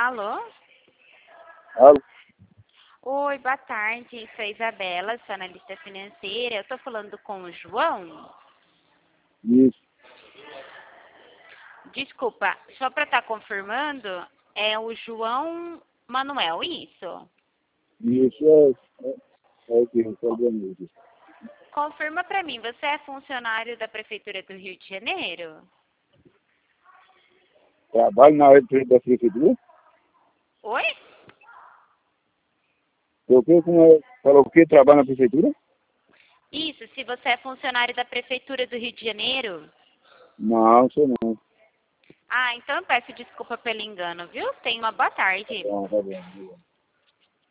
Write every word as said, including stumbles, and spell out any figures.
Alô? Alô? Oi, boa tarde. Sou a Isabela, sou analista financeira. Eu estou falando com o João? Isso, Desculpa, só para estar confirmando, é o João Manuel, isso? isso é, é, é o que recebe a mídia. Confirma para mim, você é funcionário da Prefeitura do Rio de Janeiro? Trabalho na área de- da prefeitura? Oi? Eu que como é, falou o que? Trabalho na prefeitura? Isso, se você é funcionário da Prefeitura do Rio de Janeiro? Não, sou não. Ah, então eu peço desculpa pelo engano, viu? Tenha uma boa Tá tarde. bom, tá bom.